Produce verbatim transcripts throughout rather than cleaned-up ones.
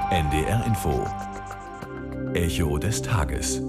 N D R Info. Echo des Tages.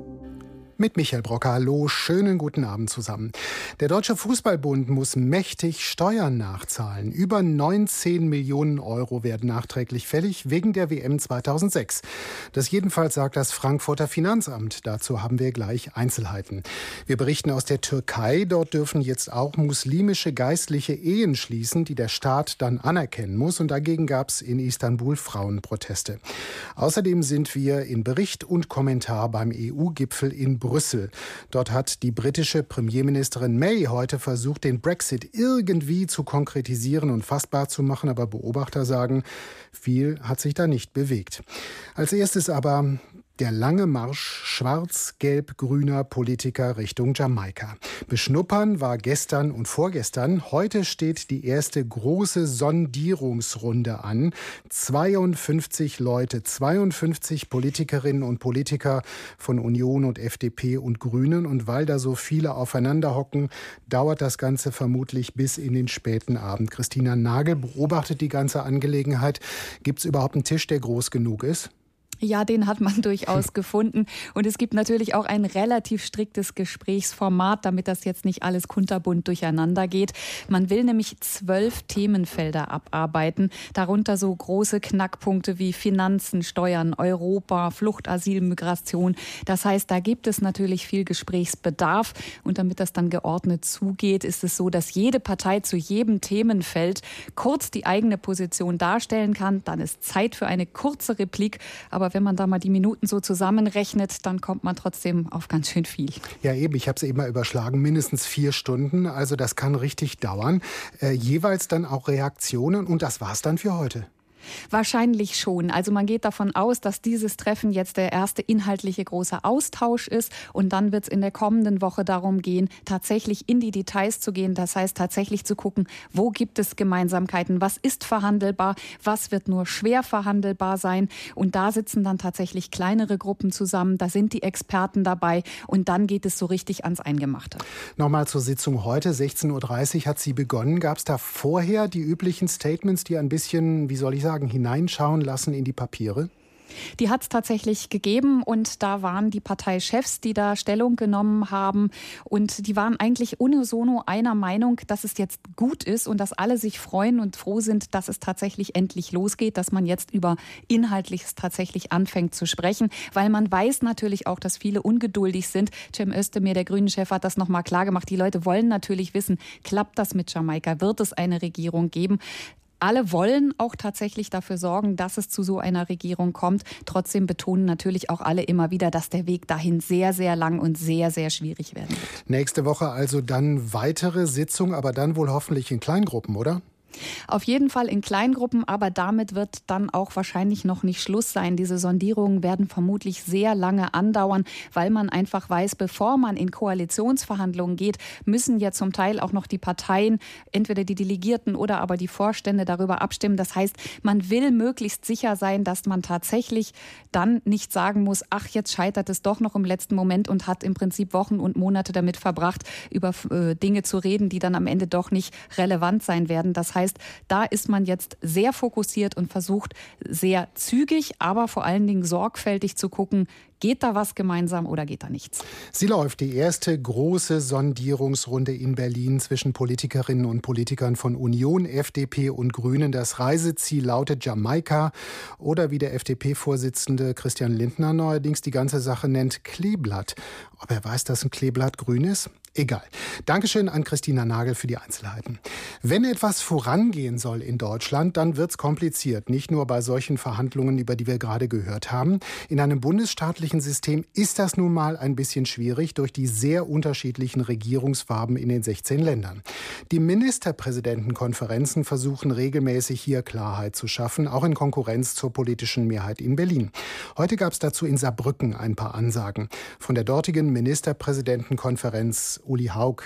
Mit Michael Brocker, hallo, schönen guten Abend zusammen. Der Deutsche Fußballbund muss mächtig Steuern nachzahlen. Über neunzehn Millionen Euro werden nachträglich fällig wegen der W M zweitausendsechs. Das jedenfalls sagt das Frankfurter Finanzamt. Dazu haben wir gleich Einzelheiten. Wir berichten aus der Türkei. Dort dürfen jetzt auch muslimische Geistliche Ehen schließen, die der Staat dann anerkennen muss. Und dagegen gab es in Istanbul Frauenproteste. Außerdem sind wir in Bericht und Kommentar beim E U-Gipfel in Brüssel. Brüssel. Dort hat die britische Premierministerin May heute versucht, den Brexit irgendwie zu konkretisieren und fassbar zu machen. Aber Beobachter sagen, viel hat sich da nicht bewegt. Als erstes aber der lange Marsch schwarz-gelb-grüner Politiker Richtung Jamaika. Beschnuppern war gestern und vorgestern. Heute steht die erste große Sondierungsrunde an. zweiundfünfzig Leute, zweiundfünfzig Politikerinnen und Politiker von Union und F D P und Grünen. Und weil da so viele aufeinander hocken, dauert das Ganze vermutlich bis in den späten Abend. Christina Nagel beobachtet die ganze Angelegenheit. Gibt es überhaupt einen Tisch, der groß genug ist? Ja, den hat man durchaus gefunden. Und es gibt natürlich auch ein relativ striktes Gesprächsformat, damit das jetzt nicht alles kunterbunt durcheinander geht. Man will nämlich zwölf Themenfelder abarbeiten, darunter so große Knackpunkte wie Finanzen, Steuern, Europa, Flucht, Asyl, Migration. Das heißt, da gibt es natürlich viel Gesprächsbedarf. Und damit das dann geordnet zugeht, ist es so, dass jede Partei zu jedem Themenfeld kurz die eigene Position darstellen kann. Dann ist Zeit für eine kurze Replik. Aber wenn man da mal die Minuten so zusammenrechnet, dann kommt man trotzdem auf ganz schön viel. Ja eben, ich habe es eben mal überschlagen, mindestens vier Stunden, also das kann richtig dauern. Äh, jeweils dann auch Reaktionen und das war's dann für heute. Wahrscheinlich schon. Also man geht davon aus, dass dieses Treffen jetzt der erste inhaltliche große Austausch ist und dann wird es in der kommenden Woche darum gehen, tatsächlich in die Details zu gehen. Das heißt tatsächlich zu gucken, wo gibt es Gemeinsamkeiten, was ist verhandelbar, was wird nur schwer verhandelbar sein. Und da sitzen dann tatsächlich kleinere Gruppen zusammen, da sind die Experten dabei und dann geht es so richtig ans Eingemachte. Nochmal zur Sitzung heute, sechzehn Uhr dreißig hat sie begonnen. Gab es da vorher die üblichen Statements, die ein bisschen, wie soll ich sagen, hineinschauen lassen in die Papiere? Die hat es tatsächlich gegeben und da waren die Parteichefs, die da Stellung genommen haben und die waren eigentlich unisono einer Meinung, dass es jetzt gut ist und dass alle sich freuen und froh sind, dass es tatsächlich endlich losgeht, dass man jetzt über Inhaltliches tatsächlich anfängt zu sprechen, weil man weiß natürlich auch, dass viele ungeduldig sind. Cem Özdemir, der Grünen-Chef, hat das nochmal klar gemacht. Die Leute wollen natürlich wissen, klappt das mit Jamaika? Wird es eine Regierung geben? Alle wollen auch tatsächlich dafür sorgen, dass es zu so einer Regierung kommt. Trotzdem betonen natürlich auch alle immer wieder, dass der Weg dahin sehr, sehr lang und sehr, sehr schwierig werden wird. Nächste Woche also dann weitere Sitzung, aber dann wohl hoffentlich in Kleingruppen, oder? Auf jeden Fall in Kleingruppen, aber damit wird dann auch wahrscheinlich noch nicht Schluss sein. Diese Sondierungen werden vermutlich sehr lange andauern, weil man einfach weiß, bevor man in Koalitionsverhandlungen geht, müssen ja zum Teil auch noch die Parteien, entweder die Delegierten oder aber die Vorstände darüber abstimmen. Das heißt, man will möglichst sicher sein, dass man tatsächlich dann nicht sagen muss, ach, jetzt scheitert es doch noch im letzten Moment und hat im Prinzip Wochen und Monate damit verbracht, über äh, Dinge zu reden, die dann am Ende doch nicht relevant sein werden. Das heißt, da ist man jetzt sehr fokussiert und versucht sehr zügig, aber vor allen Dingen sorgfältig zu gucken, geht da was gemeinsam oder geht da nichts? Sie läuft, die erste große Sondierungsrunde in Berlin zwischen Politikerinnen und Politikern von Union, F D P und Grünen. Das Reiseziel lautet Jamaika oder wie der F D P-Vorsitzende Christian Lindner neuerdings die ganze Sache nennt, Kleeblatt. Ob er weiß, dass ein Kleeblatt grün ist? Egal. Dankeschön an Christina Nagel für die Einzelheiten. Wenn etwas vorangehen soll in Deutschland, dann wird's kompliziert. Nicht nur bei solchen Verhandlungen, über die wir gerade gehört haben. In einem bundesstaatlichen System ist das nun mal ein bisschen schwierig durch die sehr unterschiedlichen Regierungsfarben in den sechzehn Ländern. Die Ministerpräsidentenkonferenzen versuchen regelmäßig hier Klarheit zu schaffen, auch in Konkurrenz zur politischen Mehrheit in Berlin. Heute gab es dazu in Saarbrücken ein paar Ansagen. Von der dortigen Ministerpräsidentenkonferenz Uli Haug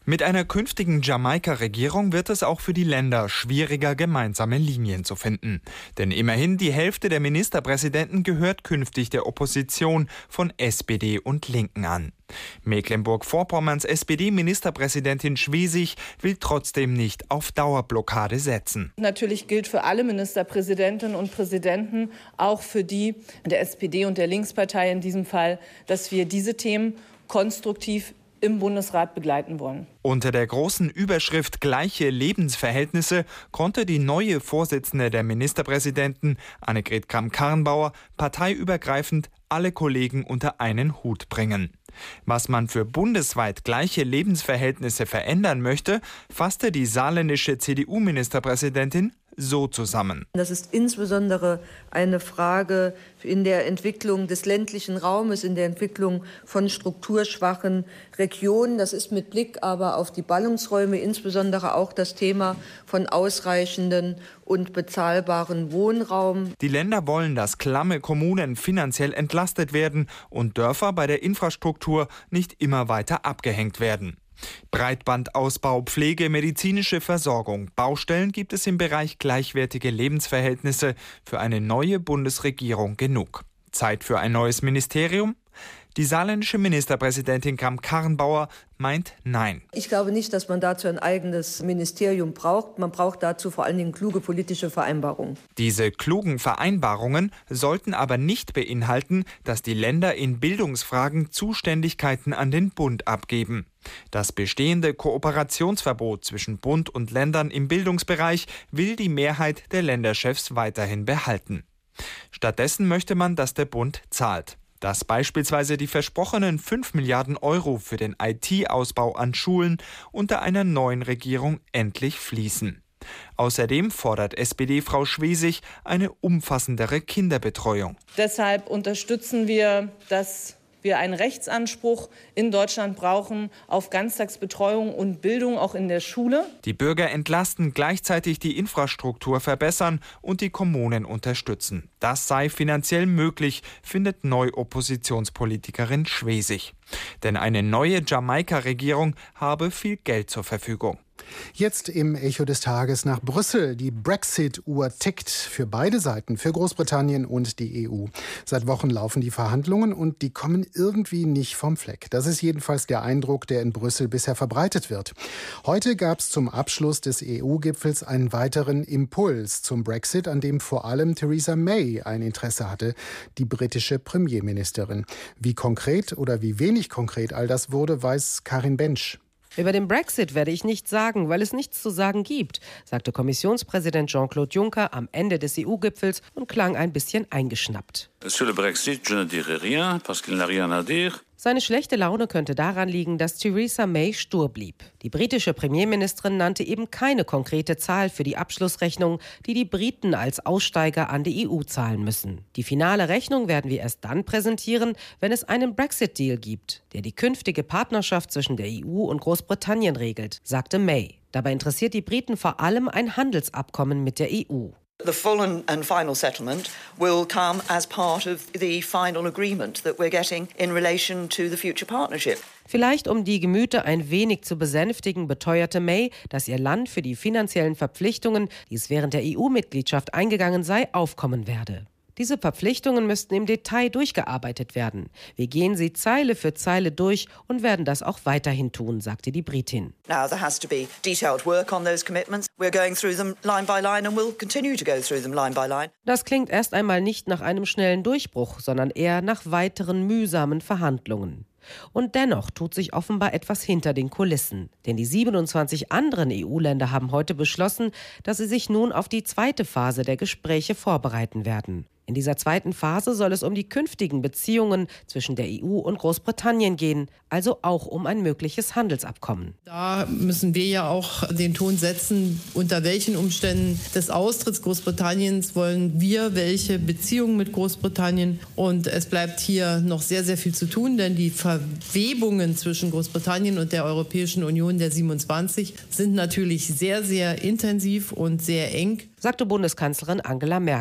Mit einer künftigen Jamaika-Regierung wird es auch für die Länder schwieriger, gemeinsame Linien zu finden. Denn immerhin die Hälfte der Ministerpräsidenten gehört künftig der Opposition von S P D und Linken an. Mecklenburg-Vorpommerns S P D-Ministerpräsidentin Schwesig will trotzdem nicht auf Dauerblockade setzen. Natürlich gilt für alle Ministerpräsidentinnen und Präsidenten, auch für die der S P D und der Linkspartei in diesem Fall, dass wir diese Themen konstruktiv im Bundesrat begleiten wollen. Unter der großen Überschrift Gleiche Lebensverhältnisse konnte die neue Vorsitzende der Ministerpräsidenten, Annegret Kramp-Karrenbauer, parteiübergreifend alle Kollegen unter einen Hut bringen. Was man für bundesweit gleiche Lebensverhältnisse verändern möchte, fasste die saarländische C D U-Ministerpräsidentin so zusammen. Das ist insbesondere eine Frage in der Entwicklung des ländlichen Raumes, in der Entwicklung von strukturschwachen Regionen. Das ist mit Blick aber auf die Ballungsräume insbesondere auch das Thema von ausreichenden und bezahlbaren Wohnraum. Die Länder wollen, dass klamme Kommunen finanziell entlastet werden und Dörfer bei der Infrastruktur nicht immer weiter abgehängt werden. Breitbandausbau, Pflege, medizinische Versorgung, Baustellen gibt es im Bereich gleichwertige Lebensverhältnisse für eine neue Bundesregierung genug. Zeit für ein neues Ministerium? Die saarländische Ministerpräsidentin Kramp-Karrenbauer meint nein. Ich glaube nicht, dass man dazu ein eigenes Ministerium braucht. Man braucht dazu vor allen Dingen kluge politische Vereinbarungen. Diese klugen Vereinbarungen sollten aber nicht beinhalten, dass die Länder in Bildungsfragen Zuständigkeiten an den Bund abgeben. Das bestehende Kooperationsverbot zwischen Bund und Ländern im Bildungsbereich will die Mehrheit der Länderchefs weiterhin behalten. Stattdessen möchte man, dass der Bund zahlt. Dass beispielsweise die versprochenen fünf Milliarden Euro für den I T-Ausbau an Schulen unter einer neuen Regierung endlich fließen. Außerdem fordert S P D-Frau Schwesig eine umfassendere Kinderbetreuung. Deshalb unterstützen wir, dass wir einen Rechtsanspruch in Deutschland brauchen auf Ganztagsbetreuung und Bildung auch in der Schule. Die Bürger entlasten, gleichzeitig die Infrastruktur verbessern und die Kommunen unterstützen. Das sei finanziell möglich, findet Neu-Oppositionspolitikerin Schwesig. Denn eine neue Jamaika-Regierung habe viel Geld zur Verfügung. Jetzt im Echo des Tages nach Brüssel. Die Brexit-Uhr tickt für beide Seiten, für Großbritannien und die E U. Seit Wochen laufen die Verhandlungen und die kommen irgendwie nicht vom Fleck. Das ist jedenfalls der Eindruck, der in Brüssel bisher verbreitet wird. Heute gab es zum Abschluss des E U-Gipfels einen weiteren Impuls zum Brexit, an dem vor allem Theresa May ein Interesse hatte, die britische Premierministerin. Wie konkret oder wie wenig konkret all das wurde, weiß Karin Bensch. Über den Brexit werde ich nichts sagen, weil es nichts zu sagen gibt, sagte Kommissionspräsident Jean-Claude Juncker am Ende des E U-Gipfels und klang ein bisschen eingeschnappt. Sur le Brexit, je ne dirai rien, parce qu'il n'a rien à dire. Seine schlechte Laune könnte daran liegen, dass Theresa May stur blieb. Die britische Premierministerin nannte eben keine konkrete Zahl für die Abschlussrechnung, die die Briten als Aussteiger an die E U zahlen müssen. Die finale Rechnung werden wir erst dann präsentieren, wenn es einen Brexit-Deal gibt, der die künftige Partnerschaft zwischen der E U und Großbritannien regelt, sagte May. Dabei interessiert die Briten vor allem ein Handelsabkommen mit der E U. The full and, and final settlement will come as part of the final agreement that we're getting in relation to the future partnership. Vielleicht um die Gemüter ein wenig zu besänftigen, beteuerte May, dass ihr Land für die finanziellen Verpflichtungen, die es während der E U-Mitgliedschaft eingegangen sei, aufkommen werde. Diese Verpflichtungen müssten im Detail durchgearbeitet werden. Wir gehen sie Zeile für Zeile durch und werden das auch weiterhin tun, sagte die Britin. Now there has to be detailed work on those commitments. We're going through them line by line and we'll continue to go through them line by line. Das klingt erst einmal nicht nach einem schnellen Durchbruch, sondern eher nach weiteren mühsamen Verhandlungen. Und dennoch tut sich offenbar etwas hinter den Kulissen. Denn die siebenundzwanzig anderen E U-Länder haben heute beschlossen, dass sie sich nun auf die zweite Phase der Gespräche vorbereiten werden. In dieser zweiten Phase soll es um die künftigen Beziehungen zwischen der E U und Großbritannien gehen, also auch um ein mögliches Handelsabkommen. Da müssen wir ja auch den Ton setzen, unter welchen Umständen des Austritts Großbritanniens wollen wir welche Beziehungen mit Großbritannien. Und es bleibt hier noch sehr, sehr viel zu tun, denn die Verwebungen zwischen Großbritannien und der Europäischen Union der siebenundzwanzig sind natürlich sehr, sehr intensiv und sehr eng, sagte Bundeskanzlerin Angela Merkel.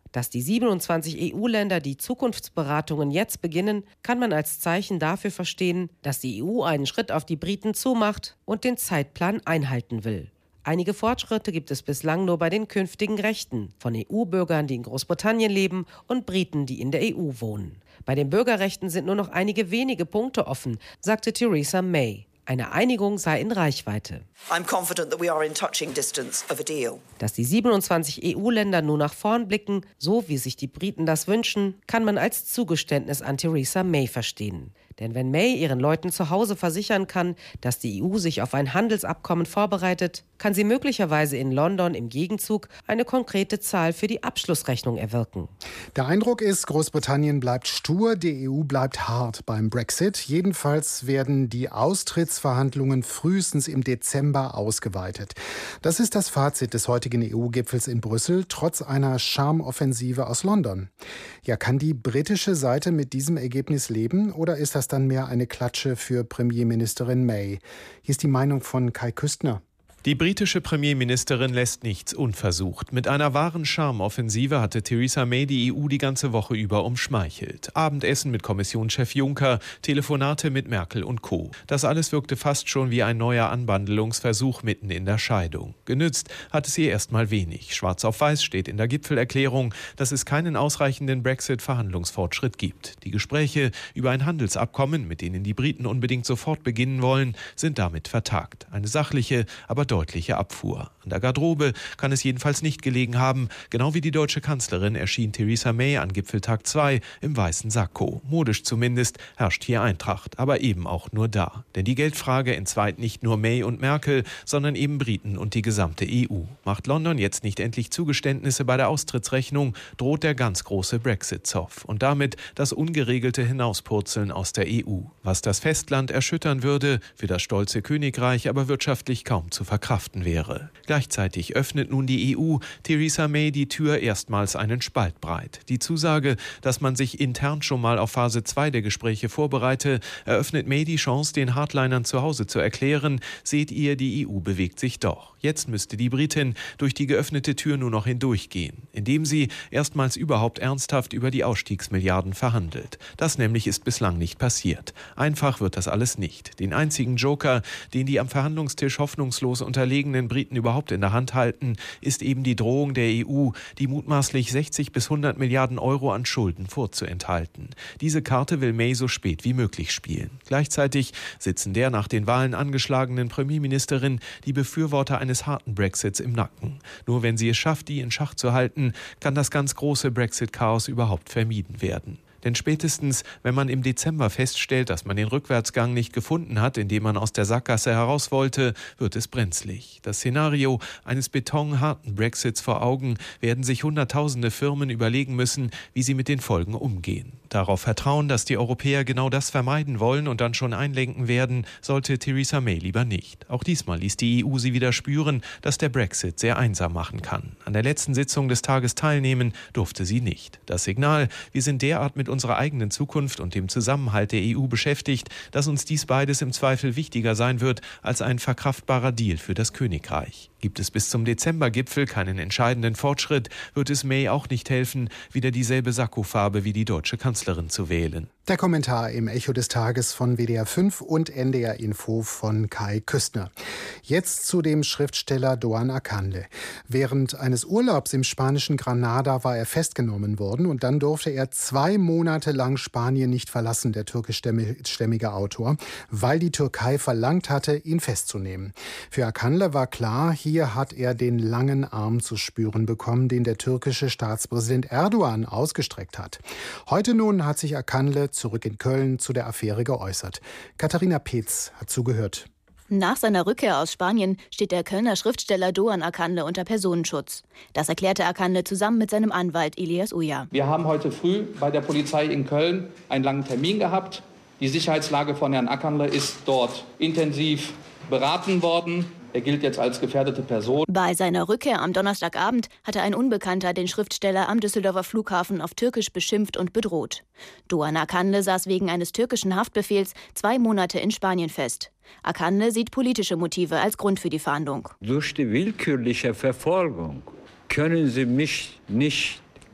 Dass die siebenundzwanzig E U-Länder die Zukunftsberatungen jetzt beginnen, kann man als Zeichen dafür verstehen, dass die E U einen Schritt auf die Briten zumacht und den Zeitplan einhalten will. Einige Fortschritte gibt es bislang nur bei den künftigen Rechten von E U-Bürgern, die in Großbritannien leben, und Briten, die in der E U wohnen. Bei den Bürgerrechten sind nur noch einige wenige Punkte offen, sagte Theresa May. Eine Einigung sei in Reichweite. I'm confident that we are in touching distance of a deal. Dass die siebenundzwanzig E U-Länder nun nach vorn blicken, so wie sich die Briten das wünschen, kann man als Zugeständnis an Theresa May verstehen. Denn wenn May ihren Leuten zu Hause versichern kann, dass die E U sich auf ein Handelsabkommen vorbereitet, kann sie möglicherweise in London im Gegenzug eine konkrete Zahl für die Abschlussrechnung erwirken. Der Eindruck ist, Großbritannien bleibt stur, die E U bleibt hart beim Brexit. Jedenfalls werden die Austrittsverhandlungen frühestens im Dezember ausgeweitet. Das ist das Fazit des heutigen E U-Gipfels in Brüssel, trotz einer Charmoffensive aus London. Ja, kann die britische Seite mit diesem Ergebnis leben oder ist das dann mehr eine Klatsche für Premierministerin May? Hier ist die Meinung von Kai Küstner. Die britische Premierministerin lässt nichts unversucht. Mit einer wahren Charmoffensive hatte Theresa May die E U die ganze Woche über umschmeichelt. Abendessen mit Kommissionschef Juncker, Telefonate mit Merkel und Co. Das alles wirkte fast schon wie ein neuer Anbandelungsversuch mitten in der Scheidung. Genützt hat es ihr erstmal wenig. Schwarz auf weiß steht in der Gipfelerklärung, dass es keinen ausreichenden Brexit-Verhandlungsfortschritt gibt. Die Gespräche über ein Handelsabkommen, mit denen die Briten unbedingt sofort beginnen wollen, sind damit vertagt. Eine sachliche, aber deutliche Abfuhr. An der Garderobe kann es jedenfalls nicht gelegen haben. Genau wie die deutsche Kanzlerin erschien Theresa May an Gipfeltag zwei im weißen Sakko. Modisch zumindest herrscht hier Eintracht, aber eben auch nur da. Denn die Geldfrage entzweit nicht nur May und Merkel, sondern eben Briten und die gesamte E U. Macht London jetzt nicht endlich Zugeständnisse bei der Austrittsrechnung, droht der ganz große Brexit-Zoff und damit das ungeregelte Hinauspurzeln aus der E U. Was das Festland erschüttern würde, für das stolze Königreich aber wirtschaftlich kaum zu verkraften wäre. Gleichzeitig öffnet nun die E U Theresa May die Tür erstmals einen Spalt breit. Die Zusage, dass man sich intern schon mal auf Phase zwei der Gespräche vorbereite, eröffnet May die Chance, den Hardlinern zu Hause zu erklären, seht ihr, die E U bewegt sich doch. Jetzt müsste die Britin durch die geöffnete Tür nur noch hindurchgehen, indem sie erstmals überhaupt ernsthaft über die Ausstiegsmilliarden verhandelt. Das nämlich ist bislang nicht passiert. Einfach wird das alles nicht. Den einzigen Joker, den die am Verhandlungstisch hoffnungslos unterlegenen Briten überhaupt in der Hand halten, ist eben die Drohung der E U, die mutmaßlich sechzig bis hundert Milliarden Euro an Schulden vorzuenthalten. Diese Karte will May so spät wie möglich spielen. Gleichzeitig sitzen der nach den Wahlen angeschlagenen Premierministerin die Befürworter eines harten Brexits im Nacken. Nur wenn sie es schafft, die in Schach zu halten, kann das ganz große Brexit-Chaos überhaupt vermieden werden. Denn spätestens, wenn man im Dezember feststellt, dass man den Rückwärtsgang nicht gefunden hat, in dem man aus der Sackgasse heraus wollte, wird es brenzlig. Das Szenario eines betonharten Brexits vor Augen werden sich Hunderttausende Firmen überlegen müssen, wie sie mit den Folgen umgehen. Darauf vertrauen, dass die Europäer genau das vermeiden wollen und dann schon einlenken werden, sollte Theresa May lieber nicht. Auch diesmal ließ die E U sie wieder spüren, dass der Brexit sehr einsam machen kann. An der letzten Sitzung des Tages teilnehmen durfte sie nicht. Das Signal, wir sind derart mit unserer eigenen Zukunft und dem Zusammenhalt der E U beschäftigt, dass uns dies beides im Zweifel wichtiger sein wird als ein verkraftbarer Deal für das Königreich. Gibt es bis zum Dezembergipfel keinen entscheidenden Fortschritt, wird es May auch nicht helfen, wieder dieselbe Sakkofarbe wie die deutsche Kanzlerin zu wählen. Der Kommentar im Echo des Tages von W D R fünf und N D R Info von Kai Küstner. Jetzt zu dem Schriftsteller Doğan Akande. Während eines Urlaubs im spanischen Granada war er festgenommen worden und dann durfte er zwei Monate lang Spanien nicht verlassen, der türkischstämmige Autor, weil die Türkei verlangt hatte, ihn festzunehmen. Für Akande war klar, hier hat er den langen Arm zu spüren bekommen, den der türkische Staatspräsident Erdogan ausgestreckt hat. Heute nun hat sich Akande zurück in Köln zu der Affäre geäußert. Katharina Peetz hat zugehört. Nach seiner Rückkehr aus Spanien steht der Kölner Schriftsteller Doğan Akande unter Personenschutz. Das erklärte Akande zusammen mit seinem Anwalt Elias Uja. Wir haben heute früh bei der Polizei in Köln einen langen Termin gehabt. Die Sicherheitslage von Herrn Akande ist dort intensiv beraten worden. Er gilt jetzt als gefährdete Person. Bei seiner Rückkehr am Donnerstagabend hatte ein Unbekannter den Schriftsteller am Düsseldorfer Flughafen auf Türkisch beschimpft und bedroht. Doğan Akande saß wegen eines türkischen Haftbefehls zwei Monate in Spanien fest. Akande sieht politische Motive als Grund für die Fahndung. Durch die willkürliche Verfolgung können Sie mich nicht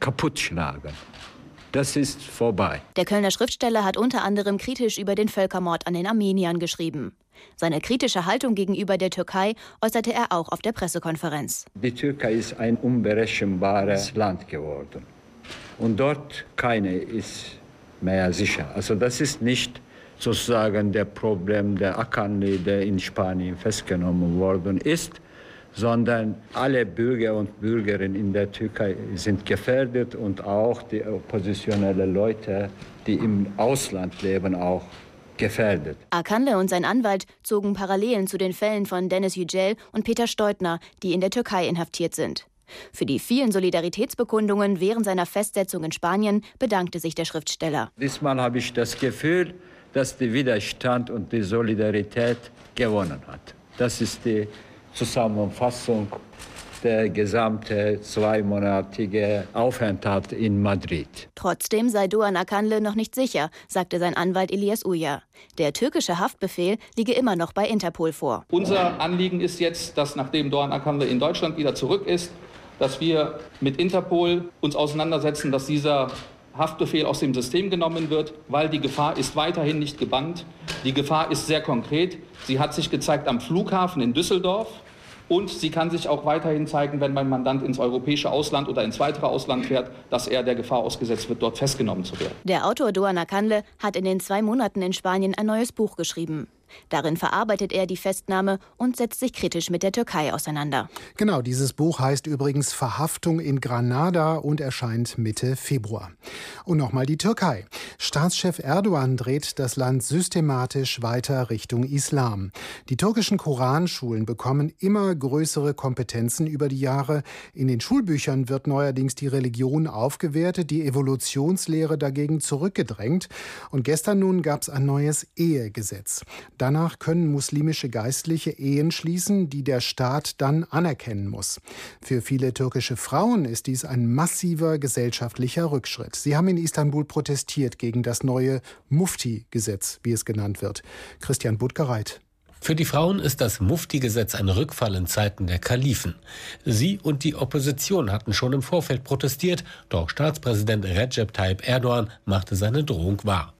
kaputtschlagen. Das ist vorbei. Der Kölner Schriftsteller hat unter anderem kritisch über den Völkermord an den Armeniern geschrieben. Seine kritische Haltung gegenüber der Türkei äußerte er auch auf der Pressekonferenz. Die Türkei ist ein unberechenbares Land geworden. Und dort keine ist mehr sicher. Also das ist nicht sozusagen der Problem der Akanlı, der in Spanien festgenommen worden ist, sondern alle Bürger und Bürgerinnen in der Türkei sind gefährdet und auch die oppositionellen Leute, die im Ausland leben, auch gefährdet. Akanlı und sein Anwalt zogen Parallelen zu den Fällen von Deniz Yücel und Peter Steutner, die in der Türkei inhaftiert sind. Für die vielen Solidaritätsbekundungen während seiner Festsetzung in Spanien bedankte sich der Schriftsteller. Diesmal habe ich das Gefühl, dass der Widerstand und die Solidarität gewonnen hat. Das ist die Zusammenfassung der gesamte zweimonatige Aufenthalt in Madrid. Trotzdem sei Doğan Akanlı noch nicht sicher, sagte sein Anwalt Ilyas Uyar. Der türkische Haftbefehl liege immer noch bei Interpol vor. Unser Anliegen ist jetzt, dass nachdem Doğan Akanlı in Deutschland wieder zurück ist, dass wir mit Interpol uns auseinandersetzen, dass dieser Haftbefehl aus dem System genommen wird, weil die Gefahr ist weiterhin nicht gebannt. Die Gefahr ist sehr konkret. Sie hat sich gezeigt am Flughafen in Düsseldorf und sie kann sich auch weiterhin zeigen, wenn mein Mandant ins europäische Ausland oder ins weitere Ausland fährt, dass er der Gefahr ausgesetzt wird, dort festgenommen zu werden. Der Autor Doğan Akanlı hat in den zwei Monaten in Spanien ein neues Buch geschrieben. Darin verarbeitet er die Festnahme und setzt sich kritisch mit der Türkei auseinander. Genau, dieses Buch heißt übrigens Verhaftung in Granada und erscheint Mitte Februar. Und nochmal die Türkei. Staatschef Erdogan dreht das Land systematisch weiter Richtung Islam. Die türkischen Koranschulen bekommen immer größere Kompetenzen über die Jahre. In den Schulbüchern wird neuerdings die Religion aufgewertet, die Evolutionslehre dagegen zurückgedrängt. Und gestern nun gab es ein neues Ehegesetz. Danach können muslimische Geistliche Ehen schließen, die der Staat dann anerkennen muss. Für viele türkische Frauen ist dies ein massiver gesellschaftlicher Rückschritt. Sie haben in Istanbul protestiert gegen das neue Mufti-Gesetz, wie es genannt wird. Christian Budgereit. Für die Frauen ist das Mufti-Gesetz ein Rückfall in Zeiten der Kalifen. Sie und die Opposition hatten schon im Vorfeld protestiert, doch Staatspräsident Recep Tayyip Erdogan machte seine Drohung wahr.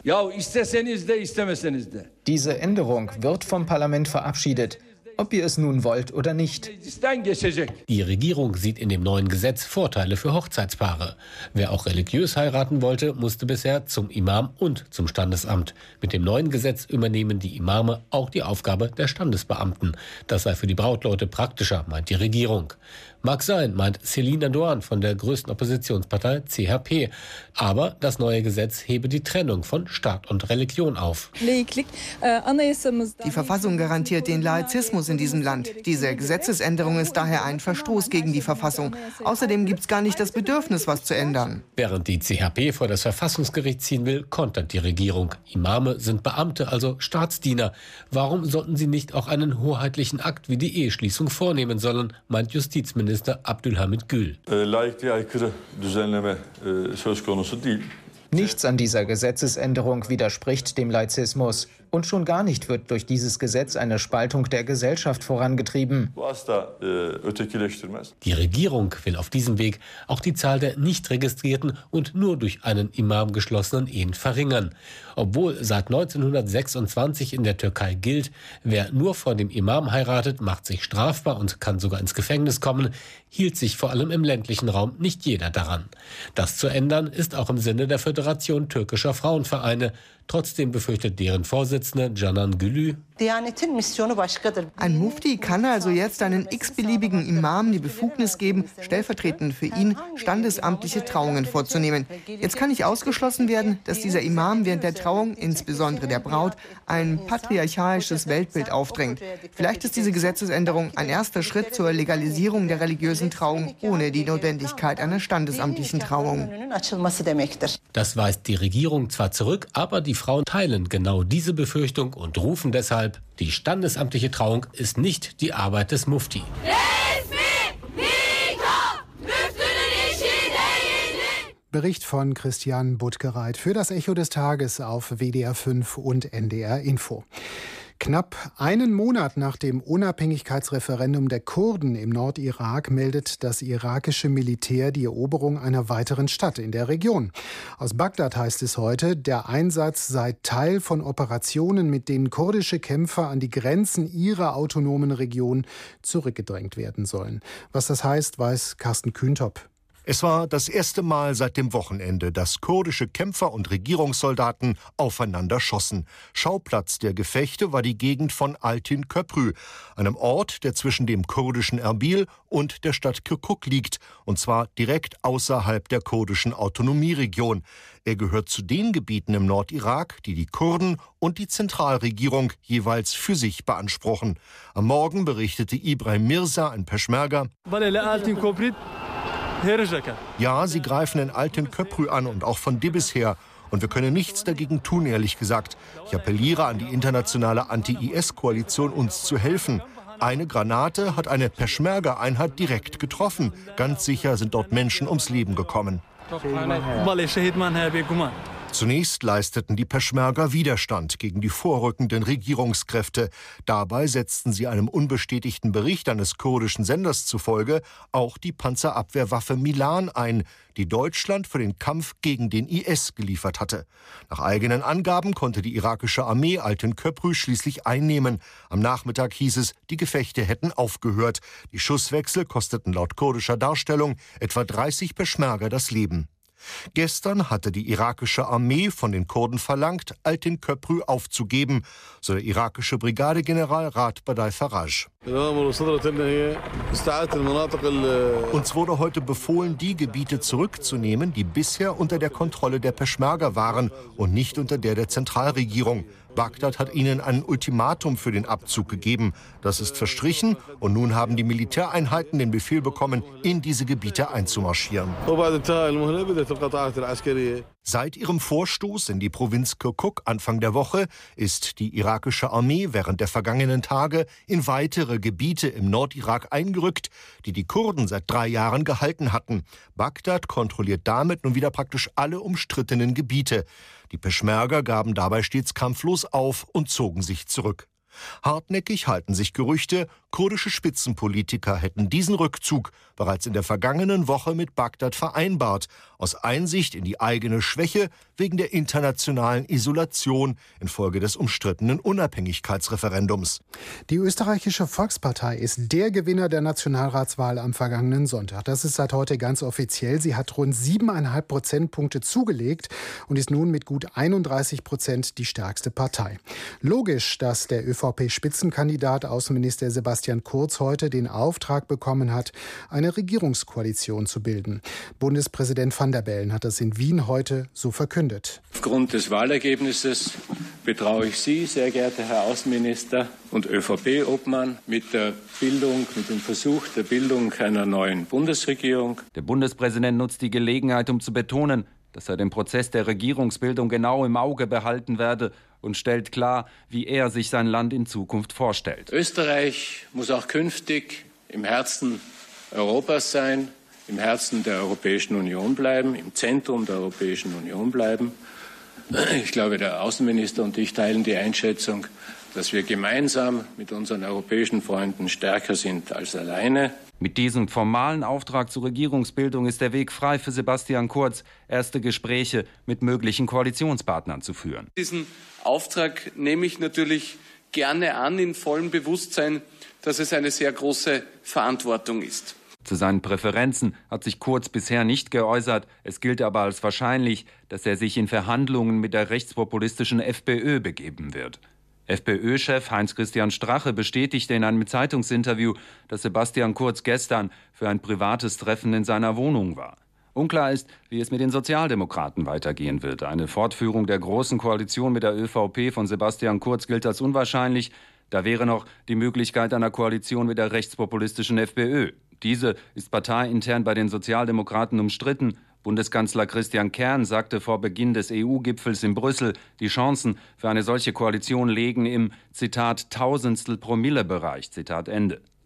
Diese Änderung wird vom Parlament verabschiedet, ob ihr es nun wollt oder nicht. Die Regierung sieht in dem neuen Gesetz Vorteile für Hochzeitspaare. Wer auch religiös heiraten wollte, musste bisher zum Imam und zum Standesamt. Mit dem neuen Gesetz übernehmen die Imame auch die Aufgabe der Standesbeamten. Das sei für die Brautleute praktischer, meint die Regierung. Mag sein, meint Selin Erdoğan von der größten Oppositionspartei C H P. Aber das neue Gesetz hebe die Trennung von Staat und Religion auf. Die Verfassung garantiert den Laizismus in diesem Land. Diese Gesetzesänderung ist daher ein Verstoß gegen die Verfassung. Außerdem gibt es gar nicht das Bedürfnis, was zu ändern. Während die C H P vor das Verfassungsgericht ziehen will, kontert die Regierung. Imame sind Beamte, also Staatsdiener. Warum sollten sie nicht auch einen hoheitlichen Akt wie die Eheschließung vornehmen sollen, meint Justizminister Abdülhamid Gül. Nichts an dieser Gesetzesänderung widerspricht dem Laizismus. Und schon gar nicht wird durch dieses Gesetz eine Spaltung der Gesellschaft vorangetrieben. Die Regierung will auf diesem Weg auch die Zahl der nicht registrierten und nur durch einen Imam geschlossenen Ehen verringern. Obwohl seit neunzehnhundertsechsundzwanzig in der Türkei gilt, wer nur vor dem Imam heiratet, macht sich strafbar und kann sogar ins Gefängnis kommen, hielt sich vor allem im ländlichen Raum nicht jeder daran. Das zu ändern ist auch im Sinne der Föderation türkischer Frauenvereine. Trotzdem befürchtet deren Vorsitzende Canan Gülü: Ein Mufti kann also jetzt einen x-beliebigen Imam die Befugnis geben, stellvertretend für ihn standesamtliche Trauungen vorzunehmen. Jetzt kann nicht ausgeschlossen werden, dass dieser Imam während der Trauung, insbesondere der Braut, ein patriarchalisches Weltbild aufdrängt. Vielleicht ist diese Gesetzesänderung ein erster Schritt zur Legalisierung der religiösen Trauung ohne die Notwendigkeit einer standesamtlichen Trauung. Das weist die Regierung zwar zurück, aber die Frauen teilen genau diese Befürchtung und rufen deshalb: Die standesamtliche Trauung ist nicht die Arbeit des Mufti. Bericht von Christian Budgereit für das Echo des Tages auf W D R fünf und N D R Info. Knapp einen Monat nach dem Unabhängigkeitsreferendum der Kurden im Nordirak meldet das irakische Militär die Eroberung einer weiteren Stadt in der Region. Aus Bagdad heißt es heute, der Einsatz sei Teil von Operationen, mit denen kurdische Kämpfer an die Grenzen ihrer autonomen Region zurückgedrängt werden sollen. Was das heißt, weiß Carsten Kühntop. Es war das erste Mal seit dem Wochenende, dass kurdische Kämpfer und Regierungssoldaten aufeinander schossen. Schauplatz der Gefechte war die Gegend von Altin Köprü, einem Ort, der zwischen dem kurdischen Erbil und der Stadt Kirkuk liegt, und zwar direkt außerhalb der kurdischen Autonomieregion. Er gehört zu den Gebieten im Nordirak, die die Kurden und die Zentralregierung jeweils für sich beanspruchen. Am Morgen berichtete Ibrahim Mirza, ein Peschmerga: Ja, sie greifen in Altin Köprü an und auch von Dibis her. Und wir können nichts dagegen tun, ehrlich gesagt. Ich appelliere an die internationale Anti-I S-Koalition, uns zu helfen. Eine Granate hat eine Peschmerga-Einheit direkt getroffen. Ganz sicher sind dort Menschen ums Leben gekommen. Zunächst leisteten die Peschmerga Widerstand gegen die vorrückenden Regierungskräfte. Dabei setzten sie einem unbestätigten Bericht eines kurdischen Senders zufolge auch die Panzerabwehrwaffe Milan ein, die Deutschland für den Kampf gegen den I S geliefert hatte. Nach eigenen Angaben konnte die irakische Armee Altin Köprü schließlich einnehmen. Am Nachmittag hieß es, die Gefechte hätten aufgehört. Die Schusswechsel kosteten laut kurdischer Darstellung etwa dreißig Peschmerga das Leben. Gestern hatte die irakische Armee von den Kurden verlangt, Altin Köprü aufzugeben, so der irakische Brigadegeneral Raad Badai Faraj. Uns wurde heute befohlen, die Gebiete zurückzunehmen, die bisher unter der Kontrolle der Peschmerga waren und nicht unter der der Zentralregierung. Bagdad hat ihnen ein Ultimatum für den Abzug gegeben. Das ist verstrichen und nun haben die Militäreinheiten den Befehl bekommen, in diese Gebiete einzumarschieren. Seit ihrem Vorstoß in die Provinz Kirkuk Anfang der Woche ist die irakische Armee während der vergangenen Tage in weitere Gebiete im Nordirak eingerückt, die die Kurden seit drei Jahren gehalten hatten. Bagdad kontrolliert damit nun wieder praktisch alle umstrittenen Gebiete. Die Peschmerga gaben dabei stets kampflos auf und zogen sich zurück. Hartnäckig halten sich Gerüchte, kurdische Spitzenpolitiker hätten diesen Rückzug bereits in der vergangenen Woche mit Bagdad vereinbart, aus Einsicht in die eigene Schwäche wegen der internationalen Isolation infolge des umstrittenen Unabhängigkeitsreferendums. Die österreichische Volkspartei ist der Gewinner der Nationalratswahl am vergangenen Sonntag. Das ist seit heute ganz offiziell. Sie hat rund siebeneinhalb Prozentpunkte zugelegt und ist nun mit gut einunddreißig Prozent die stärkste Partei. Logisch, dass der ÖVP-Spitzenkandidat Außenminister Sebastian Kurz heute den Auftrag bekommen hat, eine Regierungskoalition zu bilden. Bundespräsident Van der Bellen hat das in Wien heute so verkündet. Aufgrund des Wahlergebnisses betraue ich Sie, sehr geehrter Herr Außenminister und ÖVP-Obmann, mit der Bildung, mit dem Versuch der Bildung einer neuen Bundesregierung. Der Bundespräsident nutzt die Gelegenheit, um zu betonen, dass er den Prozess der Regierungsbildung genau im Auge behalten werde und stellt klar, wie er sich sein Land in Zukunft vorstellt. Österreich muss auch künftig im Herzen Europas sein, im Herzen der Europäischen Union bleiben, im Zentrum der Europäischen Union bleiben. Ich glaube, der Außenminister und ich teilen die Einschätzung, dass wir gemeinsam mit unseren europäischen Freunden stärker sind als alleine. Mit diesem formalen Auftrag zur Regierungsbildung ist der Weg frei für Sebastian Kurz, erste Gespräche mit möglichen Koalitionspartnern zu führen. Diesen Auftrag nehme ich natürlich gerne an, in vollem Bewusstsein, dass es eine sehr große Verantwortung ist. Zu seinen Präferenzen hat sich Kurz bisher nicht geäußert. Es gilt aber als wahrscheinlich, dass er sich in Verhandlungen mit der rechtspopulistischen FPÖ begeben wird. FPÖ-Chef Heinz-Christian Strache bestätigte in einem Zeitungsinterview, dass Sebastian Kurz gestern für ein privates Treffen in seiner Wohnung war. Unklar ist, wie es mit den Sozialdemokraten weitergehen wird. Eine Fortführung der Großen Koalition mit der ÖVP von Sebastian Kurz gilt als unwahrscheinlich. Da wäre noch die Möglichkeit einer Koalition mit der rechtspopulistischen FPÖ. Diese ist parteiintern bei den Sozialdemokraten umstritten. Bundeskanzler Christian Kern sagte vor Beginn des E U-Gipfels in Brüssel, die Chancen für eine solche Koalition lägen im, Zitat, Tausendstel-Promille-Bereich, Zitat Ende.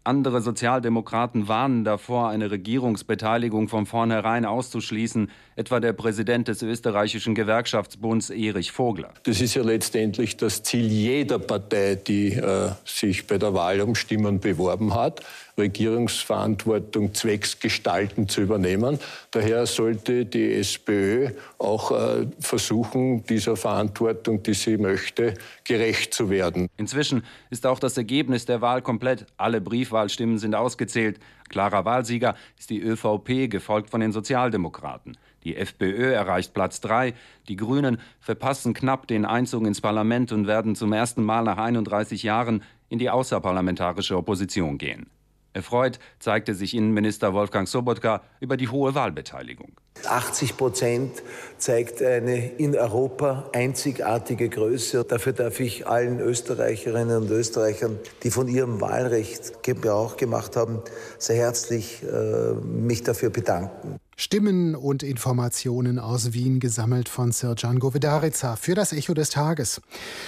Andere Sozialdemokraten warnen davor, eine Regierungsbeteiligung von vornherein auszuschließen, etwa der Präsident des österreichischen Gewerkschaftsbunds Erich Vogler. Das ist ja letztendlich das Ziel jeder Partei, die äh, sich bei der Wahl um Stimmen beworben hat, Regierungsverantwortung zwecks Gestalten zu übernehmen. Daher sollte die SPÖ auch äh, versuchen, dieser Verantwortung, die sie möchte, gerecht zu werden. Inzwischen ist auch das Ergebnis der Wahl komplett. Alle Briefwahlstimmen sind ausgezählt. Klarer Wahlsieger ist die ÖVP, gefolgt von den Sozialdemokraten. Die FPÖ erreicht Platz drei. Die Grünen verpassen knapp den Einzug ins Parlament und werden zum ersten Mal nach einunddreißig Jahren in die außerparlamentarische Opposition gehen. Erfreut zeigte sich Innenminister Wolfgang Sobotka über die hohe Wahlbeteiligung. achtzig Prozent zeigt eine in Europa einzigartige Größe. Dafür darf ich allen Österreicherinnen und Österreichern, die von ihrem Wahlrecht Gebrauch gemacht haben, sehr herzlich äh, mich dafür bedanken. Stimmen und Informationen aus Wien gesammelt von Srdjan Govedarica für das Echo des Tages.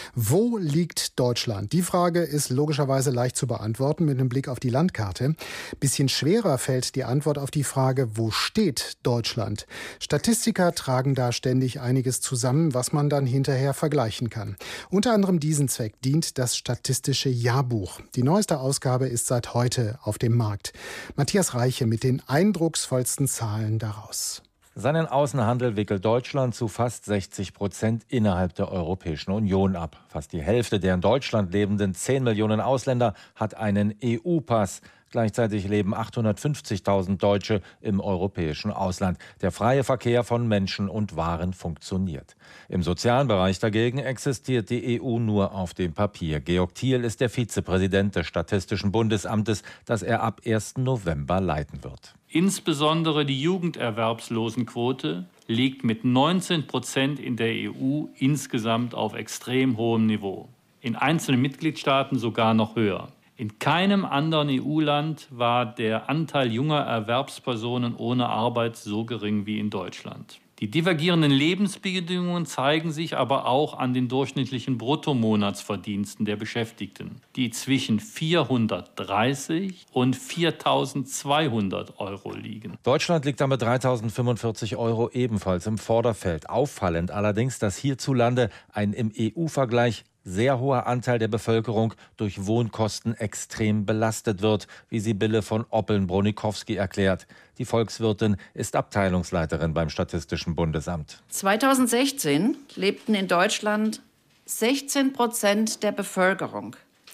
Wo liegt Deutschland? Die Frage ist logischerweise leicht zu beantworten mit einem Blick auf die Landkarte. Bisschen schwerer fällt die Antwort auf die Frage, wo steht Deutschland? Statistiker tragen da ständig einiges zusammen, was man dann hinterher vergleichen kann. Unter anderem diesen Zweck dient das Statistische Jahrbuch. Die neueste Ausgabe ist seit heute auf dem Markt. Matthias Reiche mit den eindrucksvollsten Zahlen daraus. Seinen Außenhandel wickelt Deutschland zu fast sechzig Prozent innerhalb der Europäischen Union ab. Fast die Hälfte der in Deutschland lebenden zehn Millionen Ausländer hat einen E U-Pass. Gleichzeitig leben achthundertfünfzigtausend Deutsche im europäischen Ausland. Der freie Verkehr von Menschen und Waren funktioniert. Im sozialen Bereich dagegen existiert die E U nur auf dem Papier. Georg Thiel ist der Vizepräsident des Statistischen Bundesamtes, das er ab ersten November leiten wird. Insbesondere die Jugenderwerbslosenquote liegt mit neunzehn Prozent in der E U insgesamt auf extrem hohem Niveau. In einzelnen Mitgliedstaaten sogar noch höher. In keinem anderen E U-Land war der Anteil junger Erwerbspersonen ohne Arbeit so gering wie in Deutschland. Die divergierenden Lebensbedingungen zeigen sich aber auch an den durchschnittlichen Bruttomonatsverdiensten der Beschäftigten, die zwischen vierhundertdreißig und viertausendzweihundert Euro liegen. Deutschland liegt damit dreitausendfünfundvierzig Euro ebenfalls im Vorderfeld. Auffallend allerdings, dass hierzulande ein im E U-Vergleich sehr hoher Anteil der Bevölkerung durch Wohnkosten extrem belastet wird, wie Sibylle von Oppeln-Bronikowski erklärt. Die Volkswirtin ist Abteilungsleiterin beim Statistischen Bundesamt. zweitausendsechzehn lebten in Deutschland sechzehn Prozent der Bevölkerung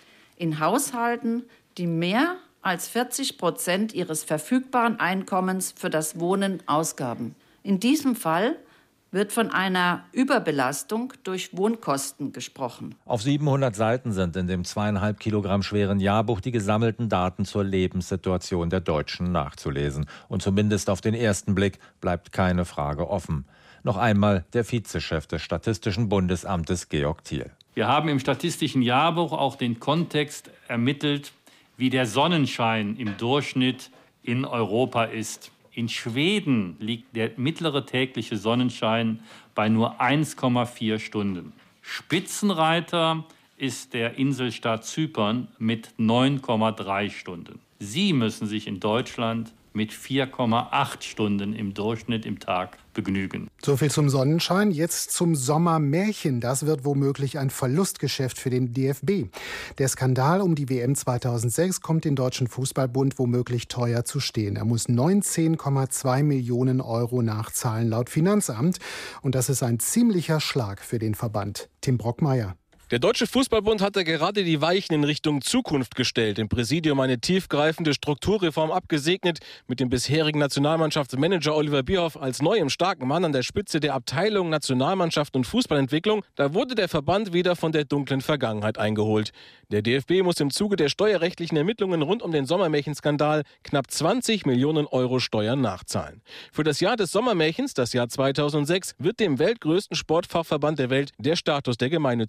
in Haushalten, die mehr als vierzig Prozent ihres verfügbaren Einkommens für das Wohnen ausgaben. In diesem Fall wird von einer Überbelastung durch Wohnkosten gesprochen. Auf siebenhundert Seiten sind in dem zweieinhalb Kilogramm schweren Jahrbuch die gesammelten Daten zur Lebenssituation der Deutschen nachzulesen. Und zumindest auf den ersten Blick bleibt keine Frage offen. Noch einmal der Vizechef des Statistischen Bundesamtes, Georg Thiel. Wir haben im Statistischen Jahrbuch auch den Kontext ermittelt, wie der Sonnenschein im Durchschnitt in Europa ist. In Schweden liegt der mittlere tägliche Sonnenschein bei nur eins Komma vier Stunden. Spitzenreiter ist der Inselstaat Zypern mit neun Komma drei Stunden. Sie müssen sich in Deutschland mit vier Komma acht Stunden im Durchschnitt im Tag begnügen. So viel zum Sonnenschein. Jetzt zum Sommermärchen. Das wird womöglich ein Verlustgeschäft für den D F B. Der Skandal um die W M zweitausendsechs kommt den Deutschen Fußballbund womöglich teuer zu stehen. Er muss neunzehn Komma zwei Millionen Euro nachzahlen laut Finanzamt. Und das ist ein ziemlicher Schlag für den Verband. Tim Brockmeier. Der Deutsche Fußballbund hatte gerade die Weichen in Richtung Zukunft gestellt, im Präsidium eine tiefgreifende Strukturreform abgesegnet, mit dem bisherigen Nationalmannschaftsmanager Oliver Bierhoff als neuem starken Mann an der Spitze der Abteilung Nationalmannschaft und Fußballentwicklung. Da wurde der Verband wieder von der dunklen Vergangenheit eingeholt. Der D F B muss im Zuge der steuerrechtlichen Ermittlungen rund um den Sommermärchenskandal knapp zwanzig Millionen Euro Steuern nachzahlen. Für das Jahr des Sommermärchens, das Jahr zweitausendsechs, wird dem weltgrößten Sportfachverband der Welt der Status der Gemeinnützigkeit aberkannt.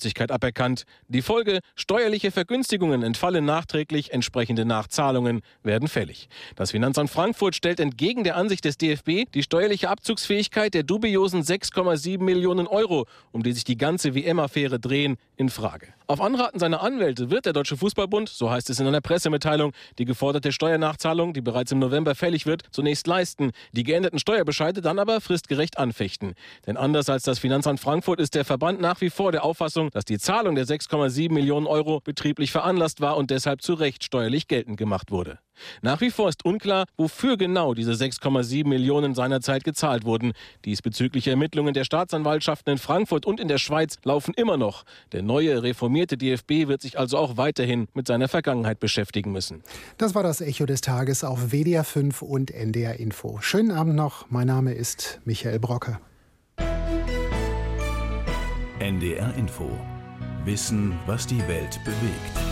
aberkannt. Die Folge: steuerliche Vergünstigungen entfallen nachträglich, entsprechende Nachzahlungen werden fällig. Das Finanzamt Frankfurt stellt entgegen der Ansicht des D F B die steuerliche Abzugsfähigkeit der dubiosen sechs Komma sieben Millionen Euro, um die sich die ganze W M-Affäre drehen, in Frage. Auf Anraten seiner Anwälte wird der Deutsche Fußballbund, so heißt es in einer Pressemitteilung, die geforderte Steuernachzahlung, die bereits im November fällig wird, zunächst leisten, die geänderten Steuerbescheide dann aber fristgerecht anfechten. Denn anders als das Finanzamt Frankfurt ist der Verband nach wie vor der Auffassung, dass die Zahlung der sechs Komma sieben Millionen Euro betrieblich veranlasst war und deshalb zu Recht steuerlich geltend gemacht wurde. Nach wie vor ist unklar, wofür genau diese sechs Komma sieben Millionen seinerzeit gezahlt wurden. Diesbezügliche Ermittlungen der Staatsanwaltschaften in Frankfurt und in der Schweiz laufen immer noch. Der neue, reformierte D F B wird sich also auch weiterhin mit seiner Vergangenheit beschäftigen müssen. Das war das Echo des Tages auf W D R fünf und N D R Info. Schönen Abend noch. Mein Name ist Michael Brocke. N D R Info. Wissen, was die Welt bewegt.